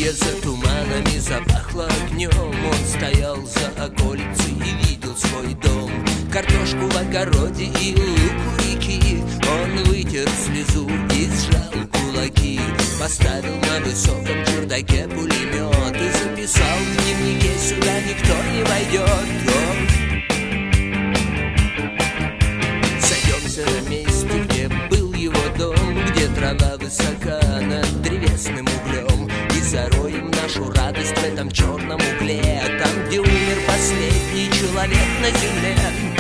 где за туманами запахло огнем. Он стоял за околицей и видел свой дом, картошку в огороде и лук у реки. Он вытер слезу и сжал кулаки, поставил на высоком чердаке пулемет и записал в дневнике: сюда никто не войдет. Сойдемся на месте, где был его дом, где трава высока над древесным углем, и зароем нашу радость в этом черном угле, там, где умер последний человек на земле.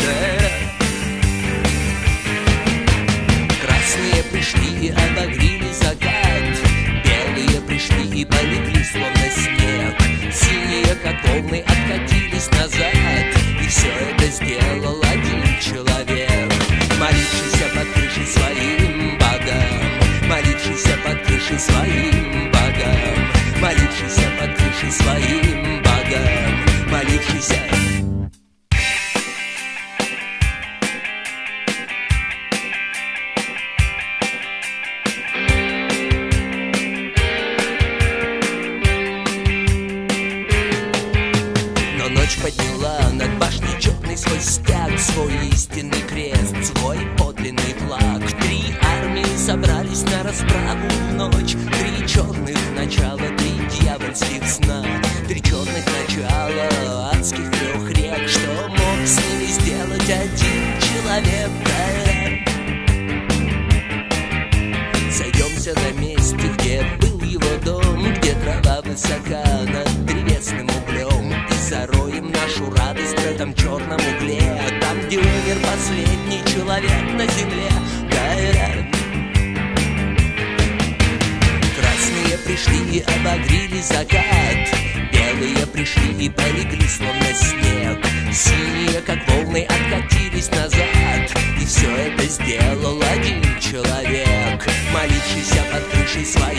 Красные пришли и обогрели закат, белые пришли и полегли словно снег, синие как волны откатились назад, и все это сделал один человек, молившийся под крышей своим богам, молившийся под крышей своим богам, молившийся под крышей своим богам, молившийся. Ночь подняла над башней черный свой стяг, свой истинный крест, свой подлинный флаг. Три армии собрались на расправу в ночь, три черных начала, три дьявольских сна, три черных начала адских трех рек. Что мог с ними сделать один человек? Сойдемся на месте, где был его дом, где трава высока над древесным углем, и зароем нашу радость в этом черном угле, там, где умер последний человек на земле. Красные пришли и обогрели закат, белые пришли и полегли словно снег, синие как волны откатились назад, и все это сделал один человек, молившийся под крышей своей